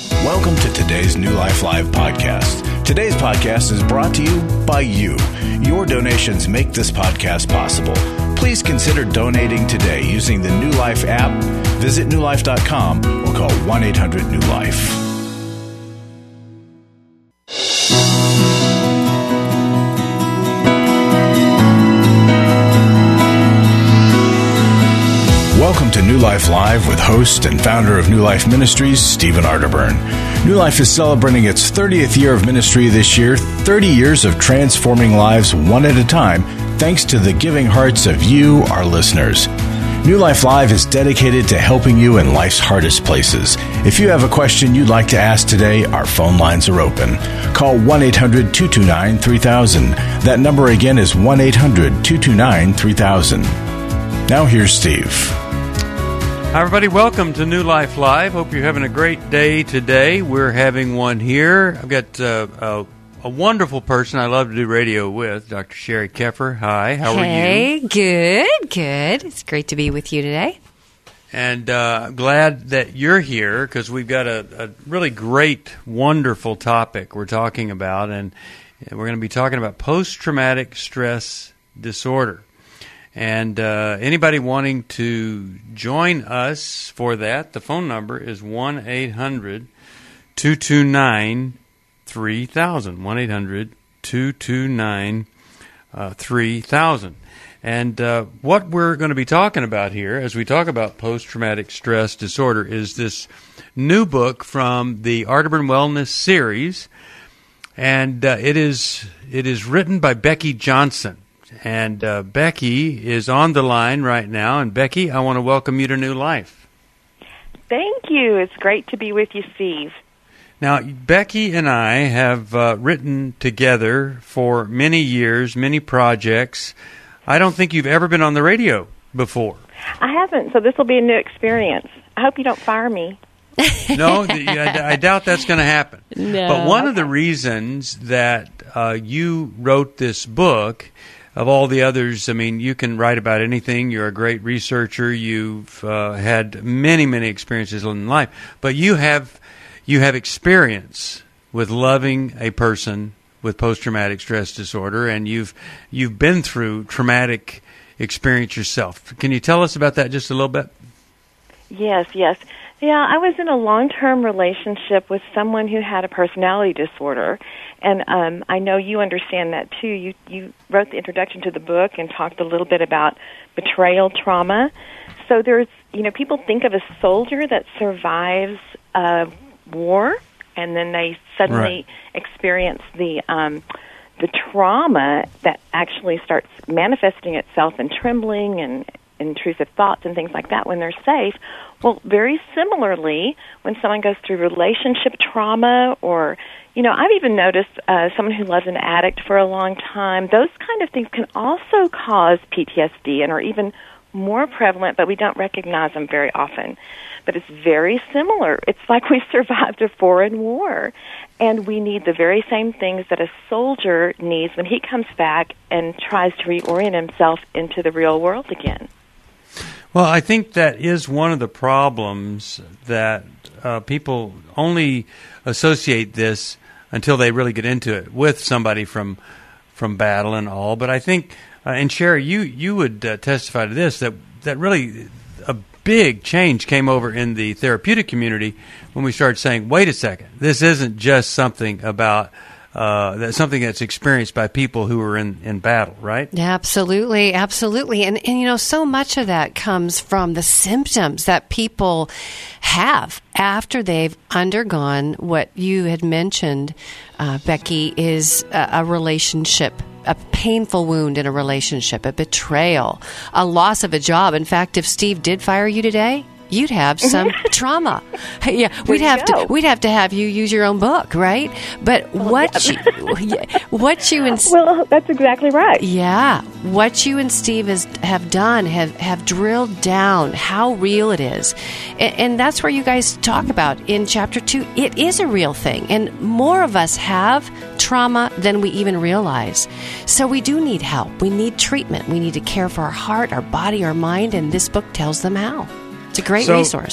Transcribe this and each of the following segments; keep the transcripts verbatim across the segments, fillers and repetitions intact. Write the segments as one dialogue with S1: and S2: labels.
S1: Welcome to today's New Life Live podcast. Today's podcast is brought to you by you. Your donations make this podcast possible. Please consider donating today using the New Life app. Visit new life dot com or call one eight hundred new life. Welcome to New Life Live with host and founder of New Life Ministries, Stephen Arterburn. New Life is celebrating its thirtieth year of ministry this year, thirty years of transforming lives one at a time, thanks to the giving hearts of you, our listeners. New Life Live is dedicated to helping you in life's hardest places. If you have a question you'd like to ask today, our phone lines are open. Call one eight hundred two two nine three thousand. That number again is one eight hundred two two nine three thousand. Now here's Steve.
S2: Hi, everybody. Welcome to New Life Live. Hope you're having a great day today. We're having one here. I've got uh, a, a wonderful person I love to do radio with, Doctor Sherry Keffer. Hi, how are
S3: hey,
S2: you?
S3: Hey, good, good. It's great to be with you today.
S2: And uh, glad that you're here because we've got a, a really great, wonderful topic we're talking about. And we're going to be talking about post-traumatic stress disorder. And uh, anybody wanting to join us for that, the phone number is one eight hundred two two nine three thousand. one eight hundred two two nine three thousand. And uh, what we're going to be talking about here as we talk about post-traumatic stress disorder is this new book from the Arterburn Wellness series. And uh, it is it is written by Becky Johnson. And uh, Becky is on the line right now. And Becky, I want to welcome you to New Life.
S4: Thank you. It's great to be with you, Steve.
S2: Now, Becky and I have uh, written together for many years, many projects. I don't think you've ever been on the radio before.
S4: I haven't, so this will be a new experience. I hope you don't fire me.
S2: No, I, I doubt that's going to happen.
S3: No.
S2: But one of the reasons that uh, you wrote this book, of all the others, I mean, you can write about anything. You're a great researcher. You've uh, had many, many experiences in life. But you have you have experience with loving a person with post-traumatic stress disorder, and you've you've been through traumatic experience yourself. Can you tell us about that just a little bit?
S4: Yes, yes. Yeah, I was in a long-term relationship with someone who had a personality disorder, and um, I know you understand that too. You you wrote the introduction to the book and talked a little bit about betrayal trauma. So there's, you know, people think of a soldier that survives a war, and then they suddenly
S2: right.
S4: experience the um, the trauma that actually starts manifesting itself in trembling and intrusive thoughts and things like that when they're safe. Well, very similarly, when someone goes through relationship trauma or, you know, I've even noticed uh, someone who loves an addict for a long time, those kind of things can also cause P T S D and are even more prevalent, but we don't recognize them very often. But it's very similar. It's like we survived a foreign war, and we need the very same things that a soldier needs when he comes back and tries to reorient himself into the real world again.
S2: Well, I think that is one of the problems that uh, people only associate this until they really get into it with somebody from from battle and all. But I think, uh, and Sherry, you you would uh, testify to this, that that really a big change came over in the therapeutic community when we started saying, wait a second, this isn't just something about Uh, that's something that's experienced by people who are in, in battle, right?
S3: Absolutely, absolutely. And, and, you know, so much of that comes from the symptoms that people have after they've undergone what you had mentioned, uh, Becky, is a, a relationship, a painful wound in a relationship, a betrayal, a loss of a job. In fact, if Steve did fire you today, you'd have some trauma. Yeah, we'd have
S4: go.
S3: to we'd have to have you use your own book, right? But
S4: well,
S3: what
S4: yeah.
S3: you, what you and
S4: well, that's exactly right.
S3: yeah, what you and Steve has, have done have have drilled down how real it is, and, and that's where you guys talk about in chapter two. It is a real thing, and more of us have trauma than we even realize. So we do need help. We need treatment. We need to care for our heart, our body, our mind, and this book tells them how. It's a great
S2: so,
S3: resource.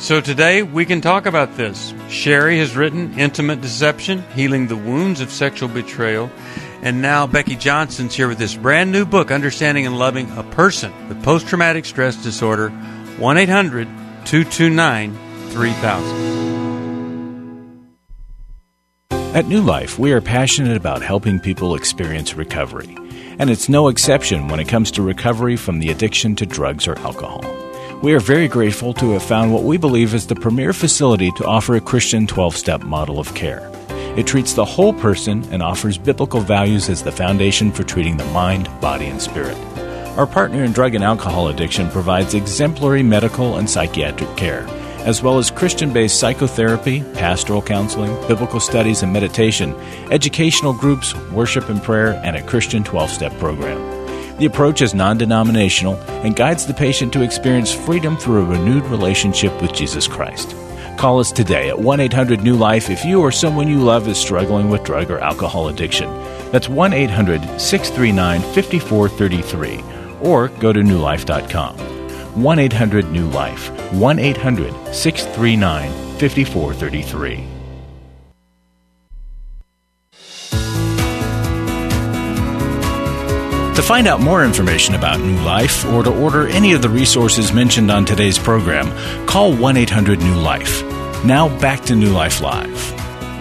S2: So today we can talk about this. Sherry has written Intimate Deception, Healing the Wounds of Sexual Betrayal. And now Becky Johnson's here with this brand new book, Understanding and Loving a Person with Post-Traumatic Stress Disorder, one eight hundred two two nine three thousand.
S1: At New Life, we are passionate about helping people experience recovery. And it's no exception when it comes to recovery from the addiction to drugs or alcohol. We are very grateful to have found what we believe is the premier facility to offer a Christian twelve-step model of care. It treats the whole person and offers biblical values as the foundation for treating the mind, body, and spirit. Our partner in drug and alcohol addiction provides exemplary medical and psychiatric care, as well as Christian-based psychotherapy, pastoral counseling, biblical studies and meditation, educational groups, worship and prayer, and a Christian twelve-step program. The approach is non-denominational and guides the patient to experience freedom through a renewed relationship with Jesus Christ. Call us today at one eight hundred new life if you or someone you love is struggling with drug or alcohol addiction. That's one eight hundred six three nine five four three three, or go to new life dot com. one eight hundred new life, one eight hundred six three nine five four three three. To find out more information about New Life or to order any of the resources mentioned on today's program, call one eight hundred new life. Now back to New Life Live.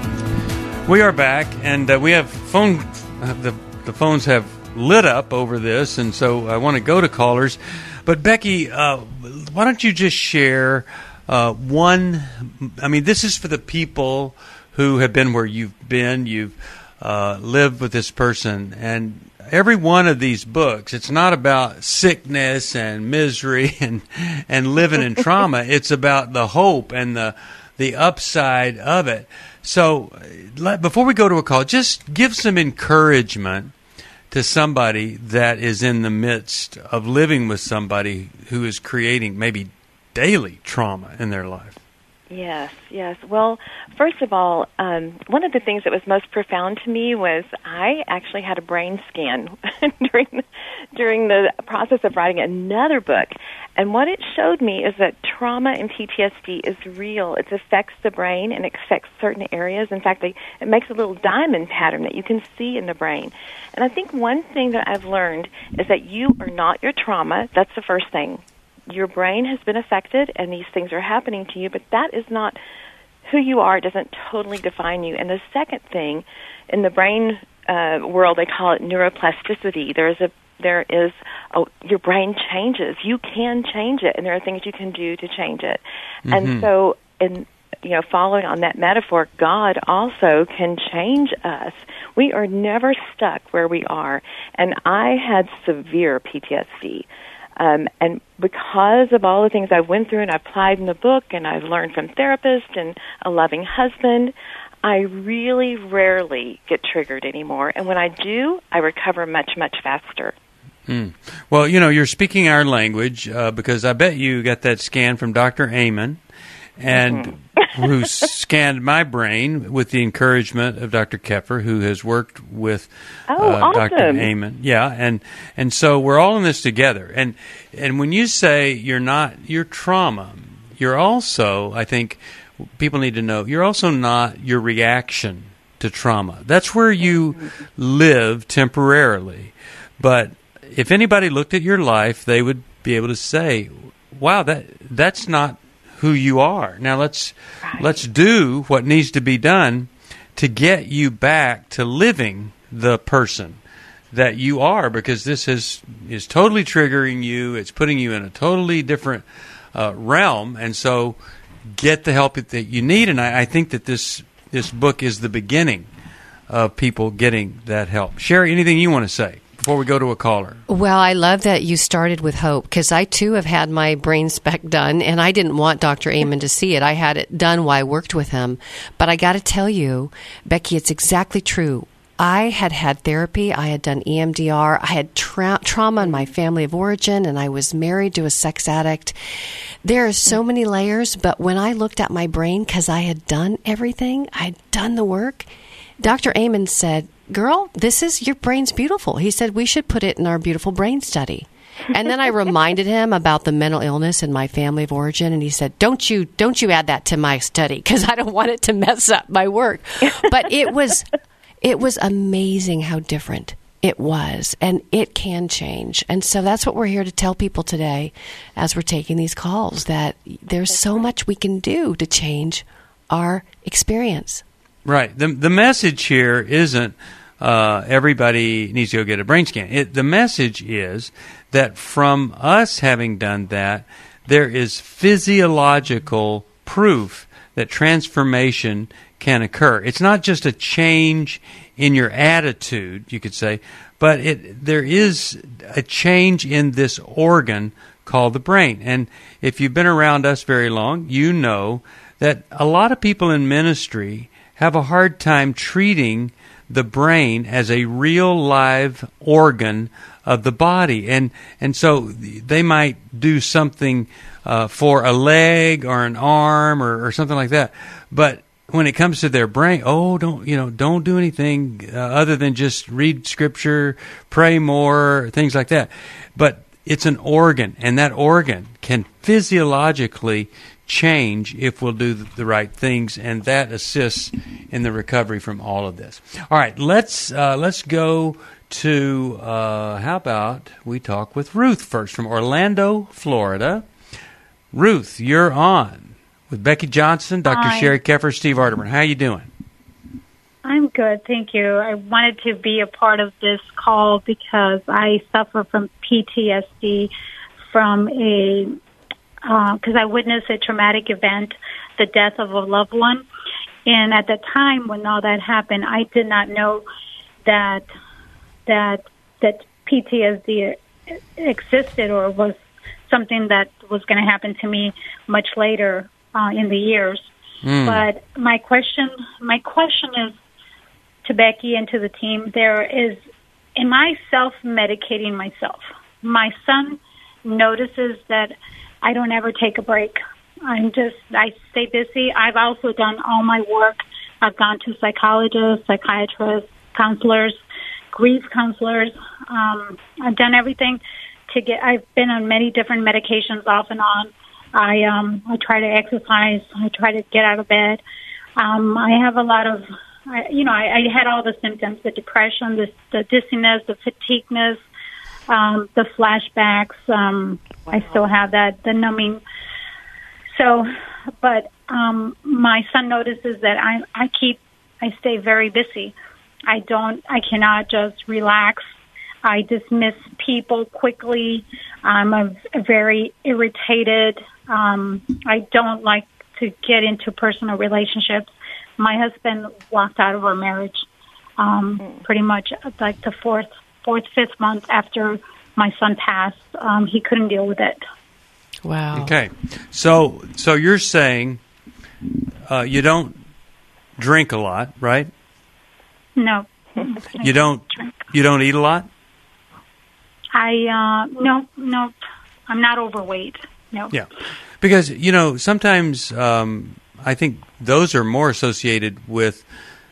S2: We are back, and uh, we have phone. Uh, the the phones have lit up over this, and so I want to go to callers. But Becky, uh, why don't you just share uh, one? I mean, this is for the people who have been where you've been. You've uh, lived with this person, and every one of these books, it's not about sickness and misery and and living in trauma. It's about the hope and the the upside of it. So let, before we go to a call, just give some encouragement to somebody that is in the midst of living with somebody who is creating maybe daily trauma in their life.
S4: Yes, yes. Well, first of all, um, one of the things that was most profound to me was I actually had a brain scan during the, during the process of writing another book. And what it showed me is that trauma and P T S D is real. It affects the brain and it affects certain areas. In fact, they, it makes a little diamond pattern that you can see in the brain. And I think one thing that I've learned is that you are not your trauma. That's the first thing. Your brain has been affected, and these things are happening to you, but that is not who you are. It doesn't totally define you. And the second thing, in the brain uh, world, they call it neuroplasticity. There is a there is a, your brain changes. You can change it, and there are things you can do to change it. Mm-hmm. And so, in you know, following on that metaphor, God also can change us. We are never stuck where we are. And I had severe P T S D. Um, and because of all the things I went through and I applied in the book and I've learned from therapists and a loving husband, I really rarely get triggered anymore. And when I do, I recover much, much faster.
S2: Mm. Well, you know, you're speaking our language uh, because I bet you got that scan from Doctor Amen, and mm-hmm. who scanned my brain with the encouragement of Doctor Keffer, who has worked with
S4: oh,
S2: uh,
S4: awesome.
S2: Doctor Amen. Yeah, and and so we're all in this together. And and when you say you're not your trauma, you're also, I think people need to know, you're also not your reaction to trauma. That's where you mm-hmm. live temporarily. But if anybody looked at your life, they would be able to say, wow, that that's not who you are. Now let's right. let's do what needs to be done to get you back to living the person that you are, because this is is totally triggering you. It's putting you in a totally different uh, realm, and so get the help that you need. And I, I think that this this book is the beginning of people getting that help. Sherry, anything you want to say before we go to a caller?
S3: Well, I love that you started with hope, because I, too, have had my brain spec done, and I didn't want Doctor Amen to see it. I had it done while I worked with him. But I got to tell you, Becky, it's exactly true. I had had therapy. I had done E M D R. I had tra- trauma in my family of origin, and I was married to a sex addict. There are so many layers, but when I looked at my brain, because I had done everything, I had done the work, Doctor Amen said, girl, this is, your brain's beautiful. He said, we should put it in our beautiful brain study. And then I reminded him about the mental illness in my family of origin, and he said, "Don't you don't you add that to my study, because I don't want it to mess up my work." But it was it was amazing how different it was, and it can change. And so that's what we're here to tell people today as we're taking these calls, that there's so much we can do to change our experience.
S2: Right. The the message here isn't uh, everybody needs to go get a brain scan. It, the message is that from us having done that, there is physiological proof that transformation can occur. It's not just a change in your attitude, you could say, but it there is a change in this organ called the brain. And if you've been around us very long, you know that a lot of people in ministry have a hard time treating the brain as a real live organ of the body. And and so they might do something uh, for a leg or an arm or, or something like that. But when it comes to their brain, oh, don't you know, don't do anything uh, other than just read scripture, pray more, things like that. But it's an organ, and that organ can physiologically change if we'll do the right things, and that assists in the recovery from all of this. All right, let's uh, let's go to uh, how about we talk with Ruth first from Orlando, Florida. Ruth, you're on with Becky Johnson, Doctor
S5: Hi.
S2: Sherry Keffer, Steve Arterburn. How you doing?
S5: I'm good, thank you. I wanted to be a part of this call because I suffer from P T S D from a, because uh, I witnessed a traumatic event, the death of a loved one. And at the time when all that happened, I did not know that that that P T S D existed or was something that was going to happen to me much later uh, in the years. Mm. But my question, my question is to Becky and to the team. There is, am I self-medicating myself? My son notices that I don't ever take a break. I'm just, I stay busy. I've also done all my work. I've gone to psychologists, psychiatrists, counselors, grief counselors. Um, I've done everything to get, I've been on many different medications off and on. I, um, I try to exercise. I try to get out of bed. Um, I have a lot of, I, you know, I, I had all the symptoms, the depression, the, the dizziness, the fatigueness, um, the flashbacks. Um, wow. I still have that, the numbing. So, but um, my son notices that I, I keep, I stay very busy. I don't, I cannot just relax. I dismiss people quickly. I'm a, a very irritated. Um, I don't like to get into personal relationships. My husband walked out of our marriage um, pretty much like the fourth, fourth, fifth month after my son passed. Um, he couldn't deal with it.
S3: Wow.
S2: Okay. So so you're saying uh, you don't drink a lot, right?
S5: No.
S2: You don't
S5: drink.
S2: You don't eat a lot?
S5: I uh, no, no. I'm not overweight. No.
S2: Yeah. Because, you know, sometimes um, I think those are more associated with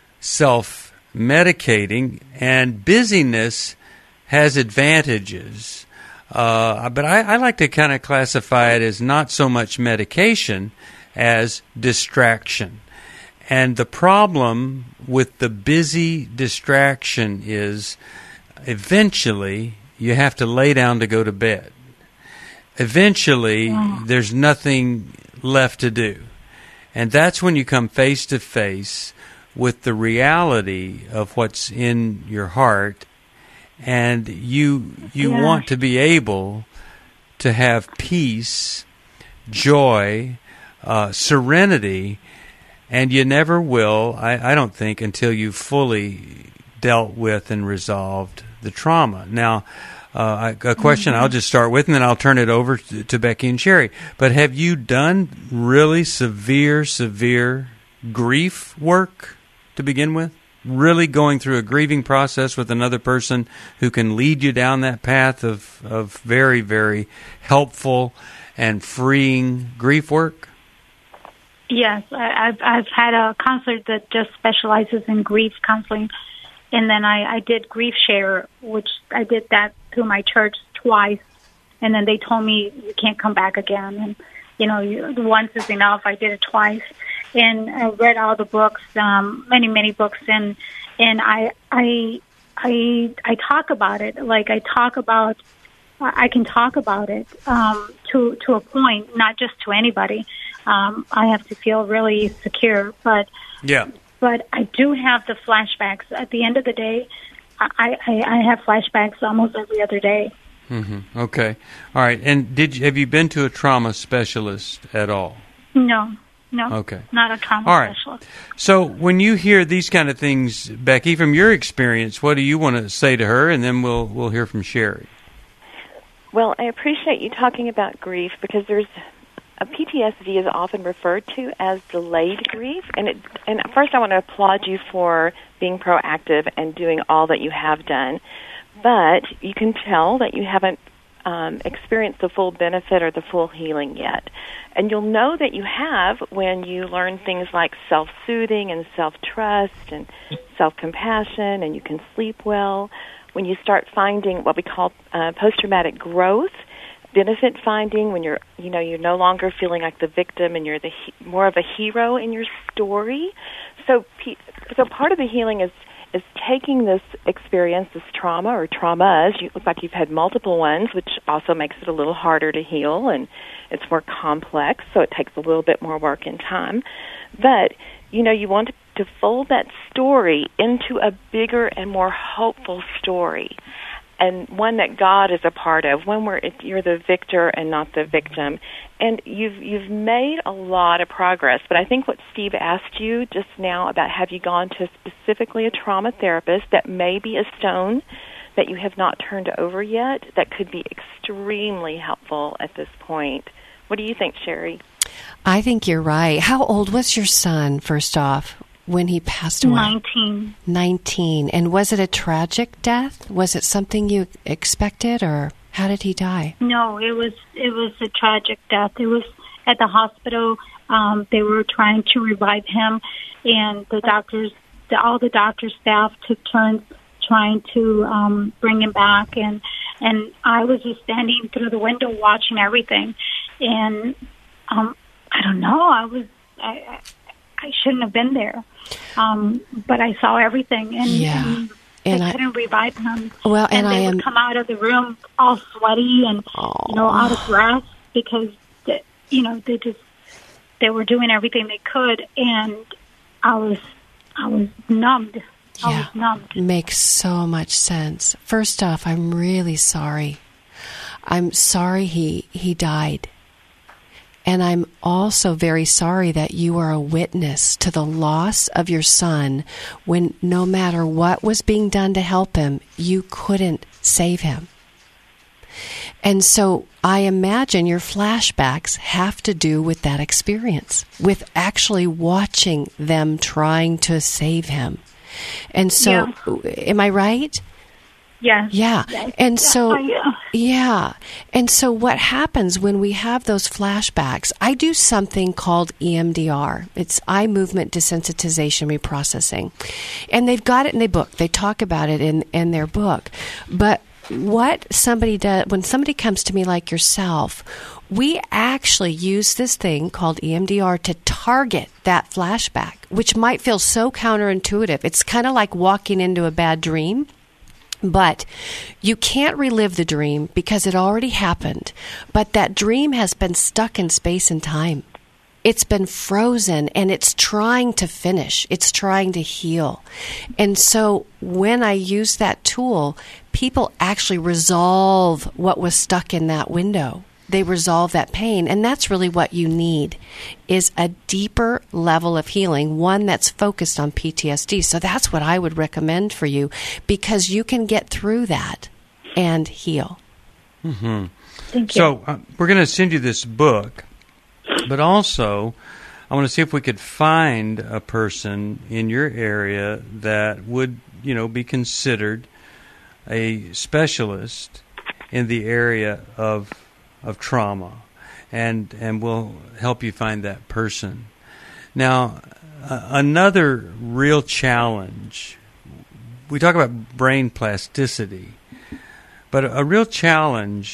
S2: self-medicating, and busyness has advantages. Uh, but I, I like to kind of classify it as not so much medication as distraction. And the problem with the busy distraction is eventually you have to lay down to go to bed. Eventually, yeah. There's nothing left to do. And that's when you come face to face with the reality of what's in your heart, and you you yeah. want to be able to have peace, joy, uh, serenity, and you never will, I, I don't think, until you've fully dealt with and resolved the trauma. Now, uh, a question mm-hmm. I'll just start with, and then I'll turn it over to, to Becky and Sherry. But have you done really severe, severe grief work to begin with? Really going through a grieving process with another person who can lead you down that path of, of very, very helpful and freeing grief work?
S5: Yes, I, I've I've had a counselor that just specializes in grief counseling, and then I, I did Grief Share, which I did that through my church twice, and then they told me you can't come back again. And you know, you, once is enough. I did it twice, and I read all the books, um, many many books, and and I I I I talk about it. Like I talk about, I can talk about it um, to to a point, not just to anybody. Um, I have to feel really secure, but
S2: yeah.
S5: But I do have the flashbacks. At the end of the day, I, I, I have flashbacks almost every other day.
S2: Mm-hmm. Okay, all right. And did you, have you been to a trauma specialist at all?
S5: No, no.
S2: Okay,
S5: not a trauma
S2: all right.
S5: specialist.
S2: So when you hear these kind of things, Becky, from your experience, what do you want to say to her? And then we'll we'll hear from Sherry.
S4: Well, I appreciate you talking about grief because there's. A P T S D is often referred to as delayed grief, and it, and first I want to applaud you for being proactive and doing all that you have done, but you can tell that you haven't um, experienced the full benefit or the full healing yet. And you'll know that you have when you learn things like self-soothing and self-trust and self-compassion, and you can sleep well, when you start finding what we call uh, post-traumatic growth, benefit finding, when you're, you know, you're no longer feeling like the victim and you're the more of a hero in your story. So, so part of the healing is is taking this experience, this trauma or traumas. You look like you've had multiple ones, which also makes it a little harder to heal, and it's more complex. So it takes a little bit more work and time. But you know, you want to fold that story into a bigger and more hopeful story. And one that God is a part of, one where it, you're the victor and not the victim. And you've you've made a lot of progress. But I think what Steve asked you just now about have you gone to specifically a trauma therapist, that may be a stone that you have not turned over yet, that could be extremely helpful at this point. What do you think, Sherry?
S3: I think you're right. How old was your son, first off, when he passed away?
S5: Nineteen.
S3: Nineteen. And was it a tragic death? Was it something you expected, or how did he die?
S5: No, it was it was a tragic death. It was at the hospital. Um, they were trying to revive him, and the doctors, the, all the doctor staff took turns trying to um, bring him back, and and I was just standing through the window watching everything, and um, I don't know. I was I. I shouldn't have been there, um, but I saw everything, and,
S3: yeah.
S5: and,
S3: and
S5: I
S3: I
S5: couldn't revive him.
S3: Well, and,
S5: and they
S3: I am
S5: would come out of the room all sweaty and
S3: oh.
S5: you know out of breath because the, you know they just they were doing everything they could, and I was I was numbed. I
S3: yeah.
S5: was numbed.
S3: Makes so much sense. First off, I'm really sorry. I'm sorry he he died. And I'm also very sorry that you are a witness to the loss of your son when no matter what was being done to help him, you couldn't save him. And so I imagine your flashbacks have to do with that experience, with actually watching them trying to save him. And so, yeah. Am I right?
S5: Yeah.
S3: Yeah. And so,
S5: yeah.
S3: yeah. And so what happens when we have those flashbacks, I do something called E M D R. It's eye movement desensitization reprocessing. And they've got it in their book. They talk about it in, in their book. But what somebody does, when somebody comes to me like yourself, we actually use this thing called E M D R to target that flashback, which might feel so counterintuitive. It's kind of like walking into a bad dream. But you can't relive the dream because it already happened. But that dream has been stuck in space and time. It's been frozen, and it's trying to finish. It's trying to heal. And so when I use that tool, people actually resolve what was stuck in that window. They resolve that pain, and that's really what you need, is a deeper level of healing, one that's focused on P T S D. So that's what I would recommend for you, because you can get through that and heal.
S2: Mm-hmm.
S5: Thank you.
S2: So uh, we're going to send you this book, but also I want to see if we could find a person in your area that would, you know, be considered a specialist in the area of of trauma, and and we'll help you find that person. Now, uh, another real challenge, we talk about brain plasticity, but a, a real challenge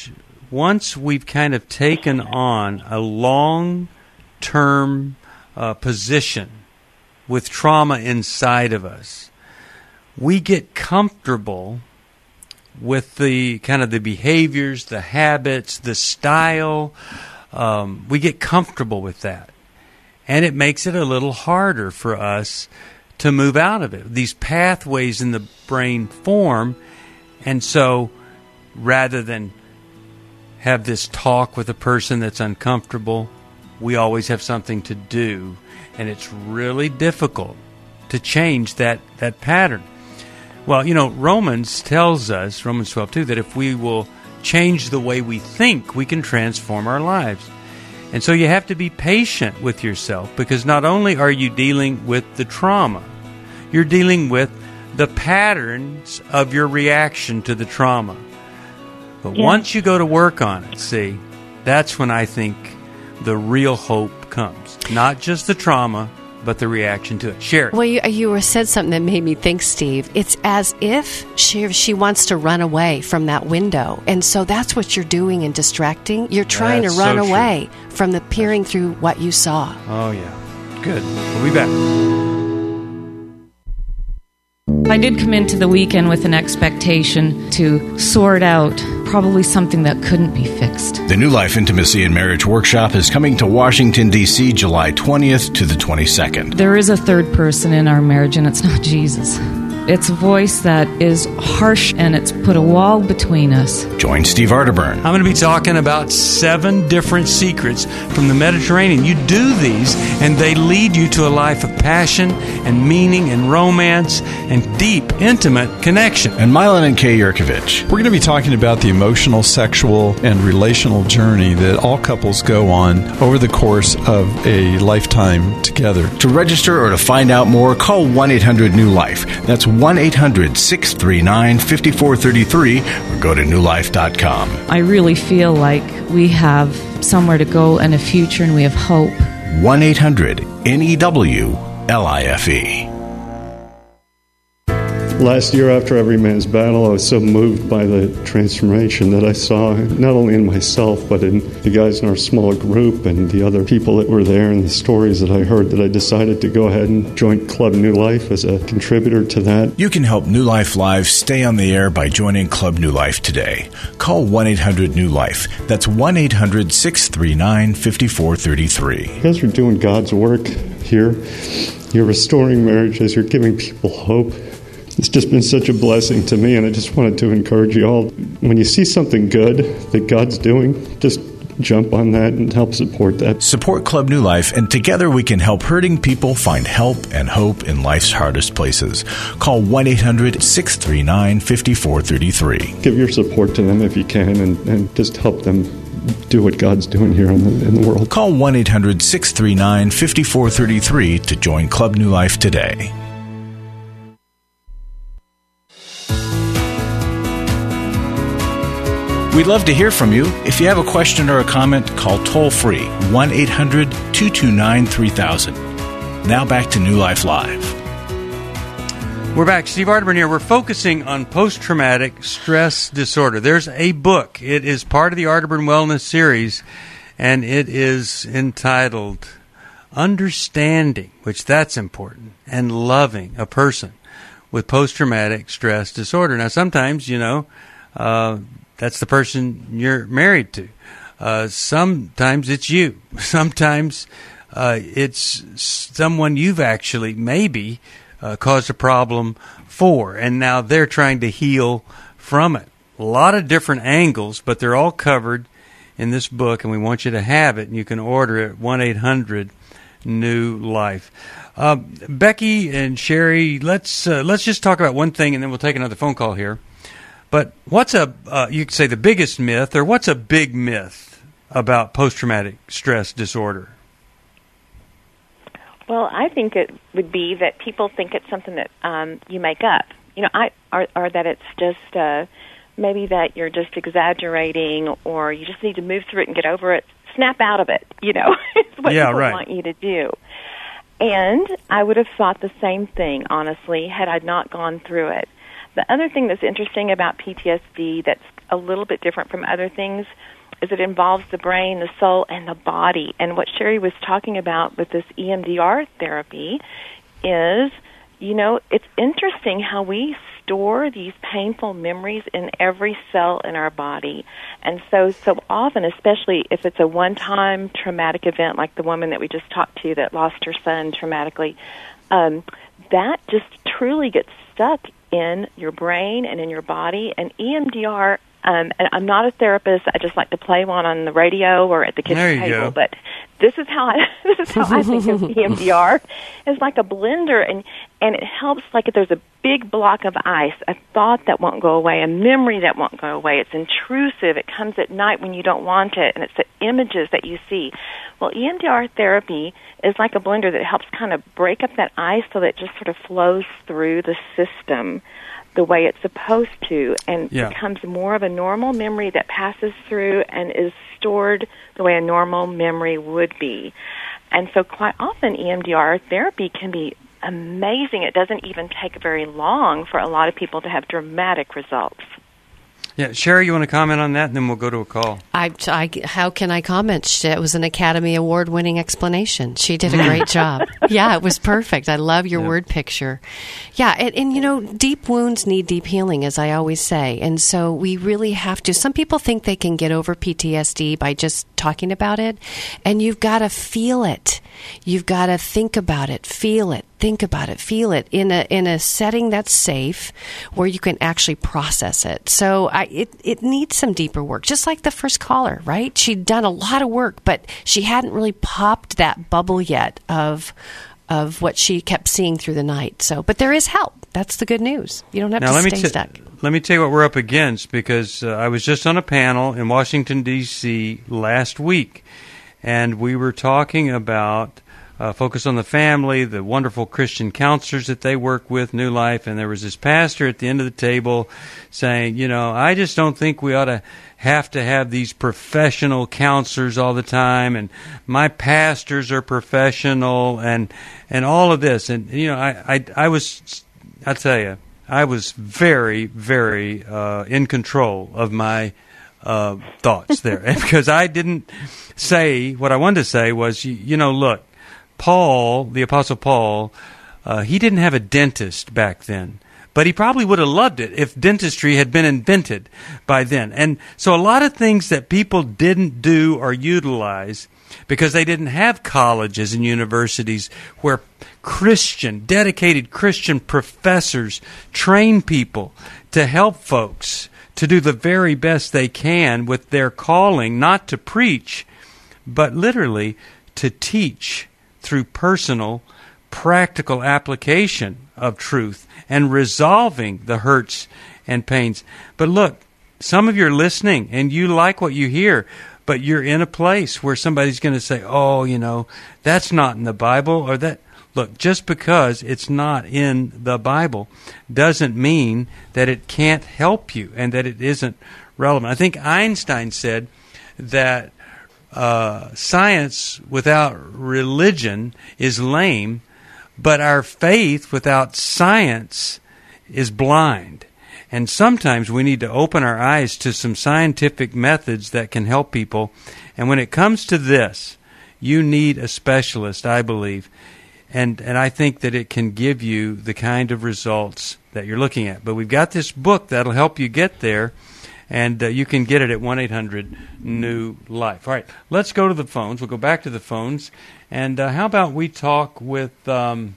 S2: once we've kind of taken on a long-term uh, position with trauma inside of us, we get comfortable with the kind of the behaviors, the habits, the style. Um, we get comfortable with that. And it makes it a little harder for us to move out of it. These pathways in the brain form, and so rather than have this talk with a person that's uncomfortable, we always have something to do, and it's really difficult to change that, that pattern. Well, you know, Romans tells us, Romans twelve two, that if we will change the way we think, we can transform our lives. And so you have to be patient with yourself, because not only are you dealing with the trauma, you're dealing with the patterns of your reaction to the trauma. But
S5: yeah.
S2: once you go to work on it, see, that's when I think the real hope comes. Not just the trauma, but the reaction to it. Share it.
S3: Well, you, you were said something that made me think, Steve. It's as if she she wants to run away from that window, and so that's what you're doing in distracting. You're trying
S2: That's
S3: to run
S2: so true.
S3: away from the peering through what you saw.
S2: Oh, yeah. Good. We'll be back.
S6: I did come into the weekend with an expectation to sort out probably something that couldn't be fixed.
S1: The New Life Intimacy and Marriage Workshop is coming to Washington, D C July twentieth to the twenty-second.
S6: There is a third person in our marriage, and it's not Jesus. It's a voice that is harsh, and it's put a wall between us.
S1: Join Steve Arterburn.
S2: I'm going to be talking about seven different secrets from the Mediterranean. You do these, and they lead you to a life of passion and meaning and romance and deep, intimate connection.
S1: And Milan and Kay Yurkovich.
S7: We're going to be talking about the emotional, sexual, and relational journey that all couples go on over the course of a lifetime together.
S1: To register or to find out more, call one eight hundred new life. That's one eight hundred six three nine five four three three or go to new life dot com.
S6: I really feel like we have somewhere to go and a future, and we have hope.
S1: one eight hundred N E W L I F E.
S8: Last year, after Every Man's Battle, I was so moved by the transformation that I saw, not only in myself, but in the guys in our small group and the other people that were there and the stories that I heard, that I decided to go ahead and join Club New Life as a contributor to that.
S1: You can help New Life Live stay on the air by joining Club New Life today. Call one eight hundred new life. That's one eight hundred six three nine five four three three.
S8: You guys are doing God's work here. You're restoring marriages. You're giving people hope. It's just been such a blessing to me, and I just wanted to encourage you all. When you see something good that God's doing, just jump on that and help support that.
S1: Support Club New Life, and together we can help hurting people find help and hope in life's hardest places. Call one eight hundred six three nine five four three three.
S8: Give your support to them if you can, and, and just help them do what God's doing here in the, in the world.
S1: Call one eight hundred six three nine five four three three to join Club New Life today. We'd love to hear from you. If you have a question or a comment, call toll-free one eight hundred two two nine three thousand. Now back to New Life Live.
S2: We're back. Steve Arterburn here. We're focusing on post-traumatic stress disorder. There's a book. It is part of the Arterburn Wellness series, and it is entitled Understanding, which that's important, and Loving a Person with Post-Traumatic Stress Disorder. Now, sometimes, you know, uh, that's the person you're married to. Uh, sometimes it's you. Sometimes uh, it's someone you've actually maybe uh, caused a problem for, and now they're trying to heal from it. A lot of different angles, but they're all covered in this book, and we want you to have it, and you can order it at one eight hundred new life. Uh, Becky and Sherry, let's uh, let's just talk about one thing, and then we'll take another phone call here. But what's a, uh, you could say the biggest myth, or what's a big myth about post-traumatic stress disorder?
S4: Well, I think it would be that people think it's something that um, you make up. You know, I or, or that it's just uh, maybe that you're just exaggerating, or you just need to move through it and get over it, snap out of it. You know, it's what
S2: yeah,
S4: people
S2: right.
S4: want you to do. And I would have thought the same thing, honestly, had I not gone through it. The other thing that's interesting about P T S D that's a little bit different from other things is it involves the brain, the soul, and the body. And what Sherry was talking about with this E M D R therapy is, you know, it's interesting how we store these painful memories in every cell in our body. And so, so often, especially if it's a one-time traumatic event like the woman that we just talked to that lost her son traumatically, um, that just truly gets stuck in your brain and in your body. And E M D R, um, and I'm not a therapist, I just like to play one on the radio or at the kitchen
S2: there you
S4: table,
S2: go.
S4: but this is how I this is how I think of E M D R. It's like a blender, and and it helps. Like if there's a big block of ice, a thought that won't go away, a memory that won't go away. It's intrusive. It comes at night when you don't want it, and it's the images that you see. Well, E M D R therapy is like a blender that helps kind of break up that ice so that it just sort of flows through the system the way it's supposed to, and
S2: yeah.
S4: becomes more of a normal memory that passes through and is stored the way a normal memory would be. And so quite often E M D R therapy can be amazing. It doesn't even take very long for a lot of people to have dramatic results.
S2: Yeah, Sherry, you want to comment on that, and then we'll go to a call.
S3: I, I, how can I comment? It was an Academy Award-winning explanation. She did a great job. Yeah, it was perfect. I love your
S2: yeah.
S3: word picture. Yeah, and, and, you know, deep wounds need deep healing, as I always say. And so we really have to. Some people think they can get over P T S D by just talking about it, and you've got to feel it. You've got to think about it, feel it, think about it, feel it in a in a setting that's safe where you can actually process it. So I, it, it needs some deeper work, just like the first caller, right? She'd done a lot of work, but she hadn't really popped that bubble yet of of what she kept seeing through the night. So, but there is help. That's the good news. You don't have
S2: now,
S3: to
S2: let
S3: stay
S2: me t-
S3: stuck.
S2: Let me tell you what we're up against, because uh, I was just on a panel in Washington, D C last week, and we were talking about uh, Focus on the Family, the wonderful Christian counselors that they work with, New Life, and there was this pastor at the end of the table saying, you know, I just don't think we ought to have to have these professional counselors all the time, and my pastors are professional, and and all of this. And, you know, I, I, I was, I'll tell you, I was very, very uh, in control of my uh, thoughts there. Because I didn't say, what I wanted to say was, you, you know, look, Paul, the Apostle Paul, uh, he didn't have a dentist back then. But he probably would have loved it if dentistry had been invented by then. And so a lot of things that people didn't do or utilize because they didn't have colleges and universities where Christian, dedicated Christian professors train people to help folks to do the very best they can with their calling, not to preach, but literally to teach through personal, practical application of truth and resolving the hurts and pains. But look, some of you are listening and you like what you hear, but you're in a place where somebody's going to say, oh, you know, that's not in the Bible, or that. Look, just because it's not in the Bible doesn't mean that it can't help you and that it isn't relevant. I think Einstein said that uh, science without religion is lame, but our faith without science is blind. And sometimes we need to open our eyes to some scientific methods that can help people. And when it comes to this, you need a specialist, I believe. And and I think that it can give you the kind of results that you're looking at. But we've got this book that'll help you get there, and uh, you can get it at one eight hundred new life. All right, let's go to the phones. We'll go back to the phones. And uh, how about we talk with, um,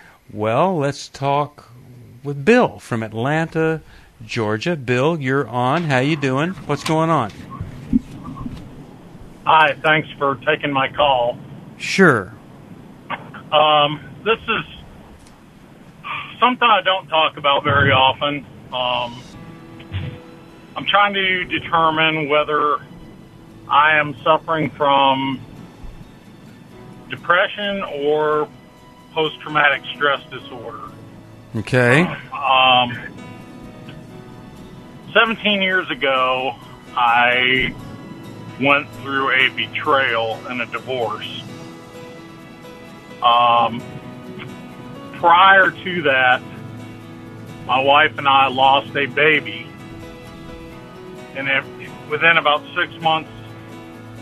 S2: well, let's talk with Bill from Atlanta, Georgia. Bill, you're on. How you doing? What's going on?
S9: Hi, thanks for taking my call.
S2: Sure.
S9: Um, this is something I don't talk about very often. Um, I'm trying to determine whether I am suffering from depression or post-traumatic stress disorder.
S2: Okay.
S9: Um, seventeen years ago, I went through a betrayal and a divorce. Um, prior to that, my wife and I lost a baby, and it, within about six months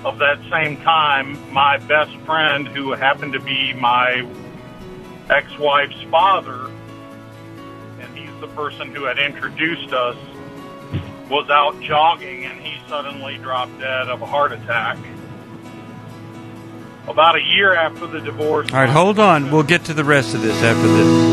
S9: of that same time, my best friend, who happened to be my ex-wife's father, and he's the person who had introduced us, was out jogging, and he suddenly dropped dead of a heart attack. About a year after the divorce...
S2: All right, hold on. We'll get to the rest of this after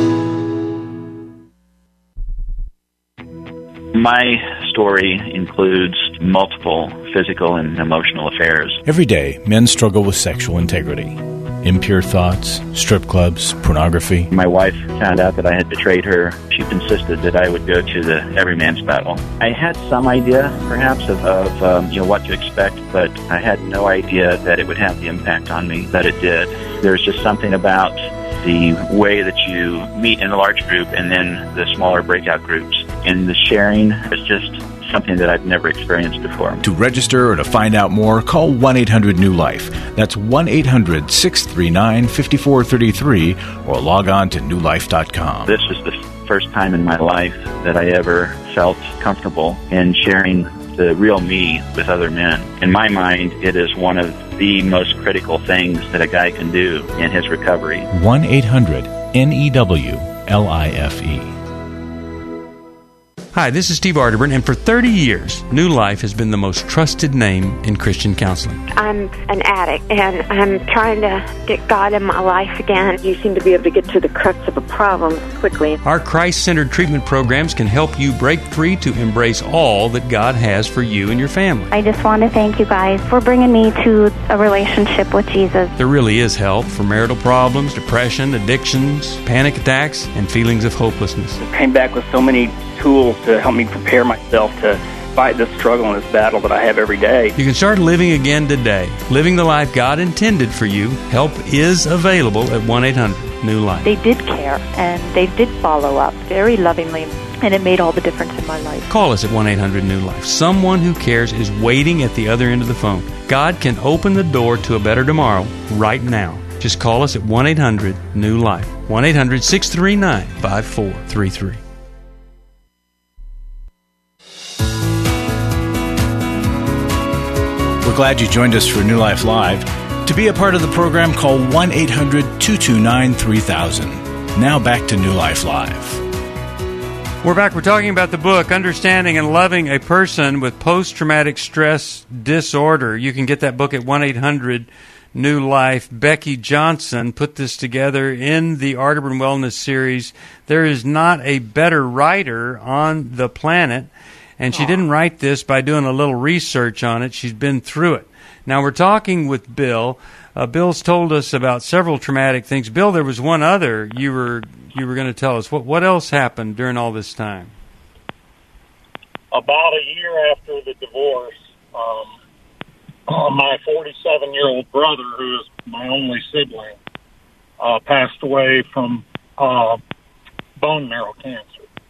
S2: this.
S10: My story includes multiple physical and emotional affairs.
S1: Every day, men struggle with sexual integrity. Impure thoughts, strip clubs, pornography.
S10: My wife found out that I had betrayed her. She insisted that I would go to the everyman's battle. I had some idea, perhaps, of, of um, you know what to expect, but I had no idea that it would have the impact on me that it did. There's just something about the way that you meet in a large group and then the smaller breakout groups. And the sharing is just something that I've never experienced before.
S1: To register or to find out more, call one eight hundred new life. That's one eight hundred six three nine five four three three or log on to new life dot com.
S10: This was the first time in my life that I ever felt comfortable in sharing the real me with other men. In my mind, it is one of the most critical things that a guy can do in his recovery.
S1: one eight hundred N E W L I F E.
S2: Hi, this is Steve Arterburn, and for thirty years, New Life has been the most trusted name in Christian counseling.
S11: I'm an addict, and I'm trying to get God in my life again.
S12: You seem to be able to get to the crux of a problem quickly.
S2: Our Christ-centered treatment programs can help you break free to embrace all that God has for you and your family.
S11: I just want to thank you guys for bringing me to a relationship with Jesus.
S2: There really is help for marital problems, depression, addictions, panic attacks, and feelings of hopelessness.
S13: I came back with so many tools to help me prepare myself to fight this struggle and this battle that I have every day.
S2: You can start living again today, living the life God intended for you. Help is available at one eight hundred new life.
S14: They did care, and they did follow up very lovingly, and it made all the difference in my life.
S2: Call us at one eight hundred new life. Someone who cares is waiting at the other end of the phone. God can open the door to a better tomorrow right now. Just call us at one eight hundred new life. one eight hundred six three nine five four three three.
S1: We're glad you joined us for New Life Live. To be a part of the program, call one eight hundred two two nine three thousand. Now back to New Life Live.
S2: We're back. We're talking about the book, Understanding and Loving a Person with Post-Traumatic Stress Disorder. You can get that book at one eight hundred new life. Becky Johnson put this together in the Arterburn Wellness series. There is not a better writer on the planet. And she didn't write this by doing a little research on it. She's been through it. Now, we're talking with Bill. Uh, Bill's told us about several traumatic things. Bill, there was one other you were you were going to tell us. What what else happened during all this time?
S9: About a year after the divorce, um, uh, my forty-seven-year-old brother, who is my only sibling, uh, passed away from uh, bone marrow cancer.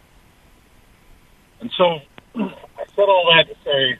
S9: And so I said all that to say,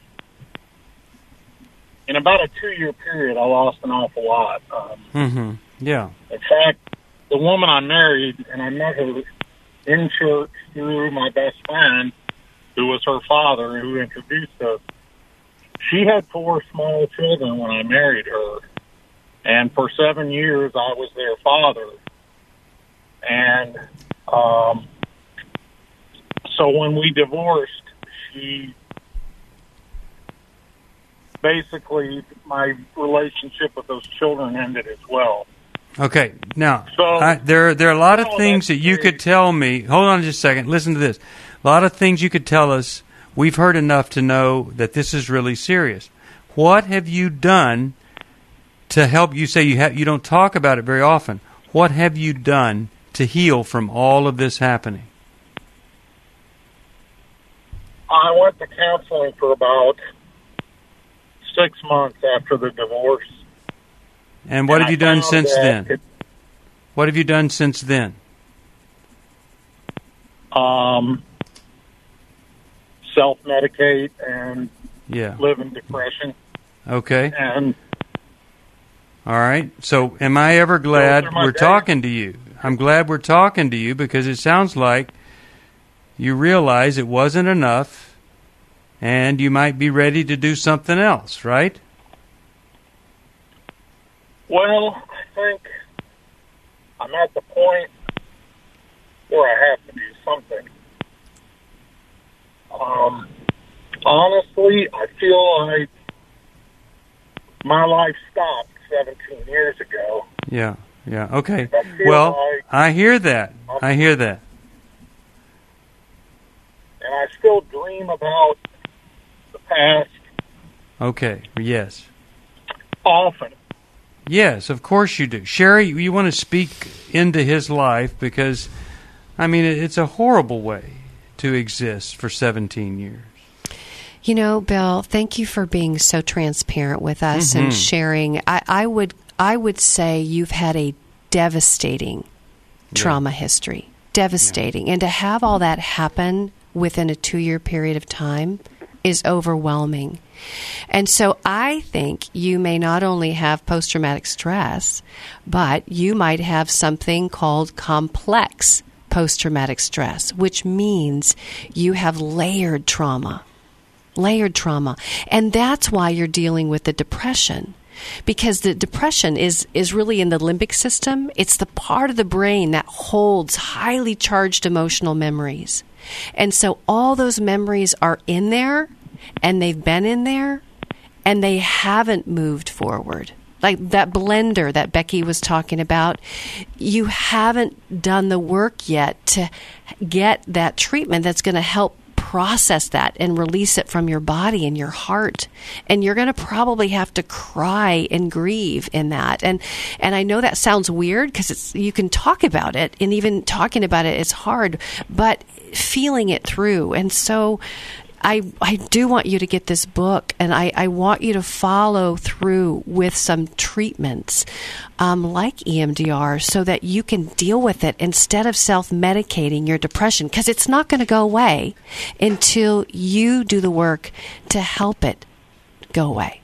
S9: in about a two-year period, I lost an awful lot. Um,
S2: mm-hmm. Yeah.
S9: In fact, the woman I married, and I met her in church through my best friend, who was her father, who introduced us. She had four small children when I married her, and for seven years I was their father. And um, so when we divorced, she basically, my relationship with those children ended as well.
S2: Okay, now,
S9: so,
S2: I, there, there are a lot of things that you could tell me. Hold on just a second. Listen to this. A lot of things you could tell us. We've heard enough to know that this is really serious. What have you done to help? You say you have, you don't talk about it very often. What have you done to heal from all of this happening?
S9: I went to counseling for about six months after the divorce.
S2: And what
S9: and
S2: have you
S9: I
S2: done since then?
S9: It,
S2: what have you done since then?
S9: Um, self-medicate and
S2: yeah.
S9: live in depression.
S2: Okay.
S9: And
S2: all right. So am I ever glad we're days. talking to you? I'm glad we're talking to you because it sounds like you realize it wasn't enough and you might be ready to do something else, right?
S9: Well, I think I'm at the point where I have to do something. Um, honestly, I feel like my life stopped seventeen years ago.
S2: Yeah, yeah, okay.
S9: I
S2: Well,
S9: like
S2: I hear that. I hear that.
S9: And I still dream about the past
S2: Okay, yes.
S9: often.
S2: Yes, of course you do. Sherry, you want to speak into his life because, I mean, it- it's a horrible way to exist for seventeen years.
S3: You know, Bill, thank you for being so transparent with us
S2: Mhm.
S3: and sharing. I, I would I would say you've had a devastating trauma history. Devastating. And to have all that happen within a two-year period of time is overwhelming. And so I think you may not only have post-traumatic stress, but you might have something called complex post-traumatic stress, which means you have layered trauma. Layered trauma. And that's why you're dealing with the depression. Because the depression is, is really in the limbic system. It's the part of the brain that holds highly charged emotional memories. And so all those memories are in there, and they've been in there, and they haven't moved forward. Like that blender that Becky was talking about, you haven't done the work yet to get that treatment that's going to help process that and release it from your body and your heart. And you're going to probably have to cry and grieve in that. And and I know that sounds weird because it's you can talk about it, and even talking about it is hard, but feeling it through. And so I, I do want you to get this book, and I, I want you to follow through with some treatments um, like E M D R so that you can deal with it instead of self-medicating your depression, because it's not going to go away until you do the work to help it go away.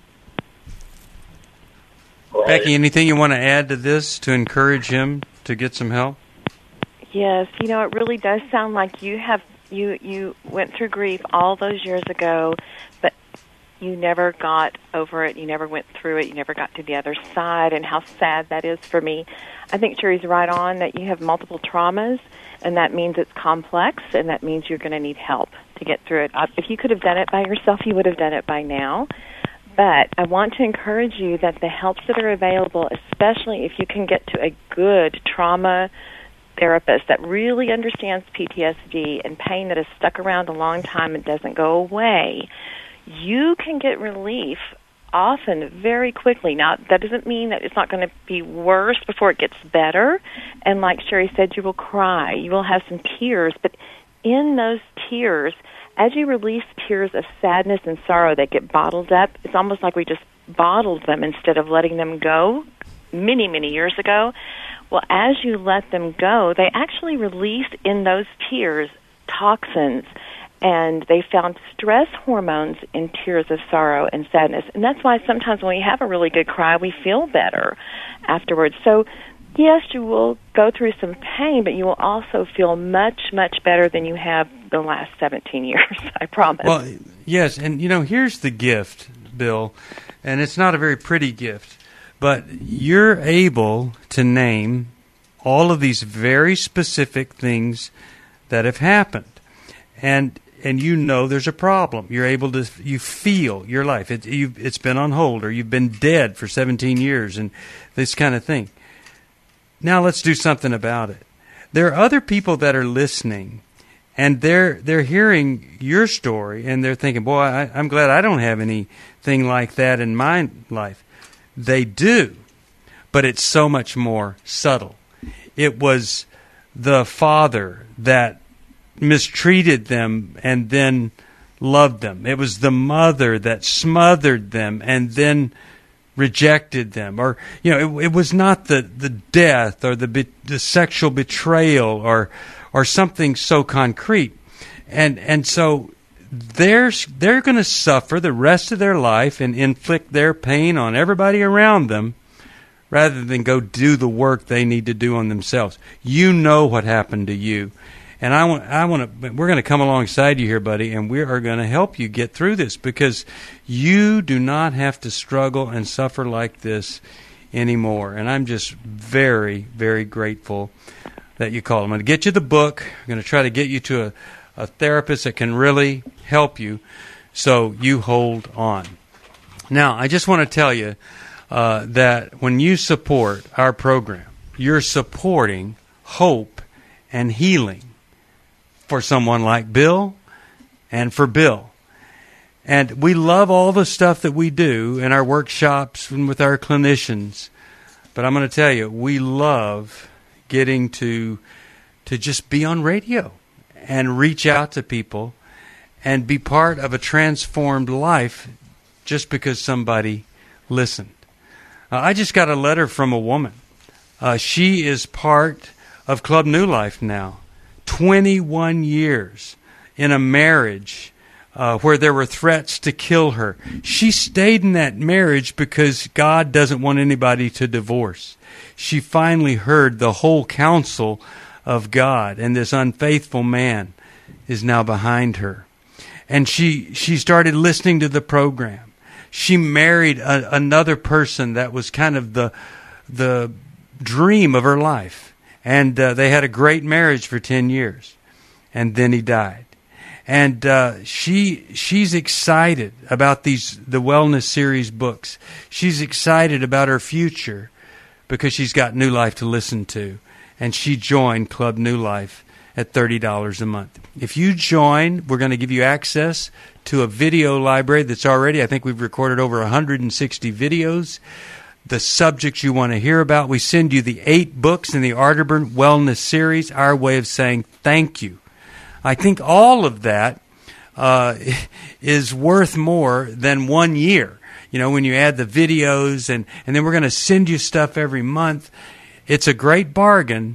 S2: Becky, anything you want to add to this to encourage him to get some help?
S4: Yes, you know, it really does sound like you have you you went through grief all those years ago, but you never got over it. You never went through it. You never got to the other side, and how sad that is for me. I think Sherry's right on that you have multiple traumas, and that means it's complex, and that means you're going to need help to get through it. If you could have done it by yourself, you would have done it by now. But I want to encourage you that the helps that are available, especially if you can get to a good trauma therapist that really understands P T S D and pain that has stuck around a long time and doesn't go away, you can get relief often very quickly. Now, that doesn't mean that it's not going to be worse before it gets better. And like Sherry said, you will cry. You will have some tears. But in those tears, as you release tears of sadness and sorrow that get bottled up, it's almost like we just bottled them instead of letting them go many, many years ago. Well, as you let them go, they actually release in those tears toxins, and they found stress hormones in tears of sorrow and sadness. And that's why sometimes when we have a really good cry, we feel better afterwards. So, yes, you will go through some pain, but you will also feel much, much better than you have the last seventeen years, I promise.
S2: Well, yes, and, you know, here's the gift, Bill, and it's not a very pretty gift. But you're able to name all of these very specific things that have happened, and and you know there's a problem. You're able to you feel your life. It, you've, it's been on hold, or you've been dead for seventeen years, and this kind of thing. Now let's do something about it. There are other people that are listening, and they're they're hearing your story, and they're thinking, "Boy, I, I'm glad I don't have anything like that in my life." They do, but it's so much more subtle. It was the father that mistreated them and then loved them. It was the mother that smothered them and then rejected them. Or, you know, it, it was not the, the death or the be, the sexual betrayal or or something so concrete. And and so They're, they're going to suffer the rest of their life and inflict their pain on everybody around them rather than go do the work they need to do on themselves. You know what happened to you. And I want, I want to, we're going to come alongside you here, buddy, and we are going to help you get through this because you do not have to struggle and suffer like this anymore. And I'm just very, very grateful that you called. I'm going to get you the book. I'm going to try to get you to a, a therapist that can really help you, so you hold on. Now, I just want to tell you uh, that when you support our program, you're supporting hope and healing for someone like Bill and for Bill. And we love all the stuff that we do in our workshops and with our clinicians. But I'm going to tell you, we love getting to to just be on radio and reach out to people and be part of a transformed life just because somebody listened. Uh, I just got a letter from a woman. Uh, she is part of Club New Life now. twenty-one years in a marriage uh, where there were threats to kill her. She stayed in that marriage because God doesn't want anybody to divorce. She finally heard the whole counsel of God, and this unfaithful man is now behind her. And she she started listening to the program. She married a, another person that was kind of the the dream of her life. And uh, they had a great marriage for ten years. And then he died. And uh, she she's excited about these the Wellness Series books. She's excited about her future because she's got New Life to listen to. And she joined Club New Life at thirty dollars a month. If you join, we're going to give you access to a video library that's already, I think we've recorded over one hundred sixty videos. The subjects you want to hear about. We send you the eight books in the Arterburn Wellness Series, our way of saying thank you. I think all of that uh, is worth more than one year. You know, when you add the videos, and, and then we're going to send you stuff every month. It's a great bargain,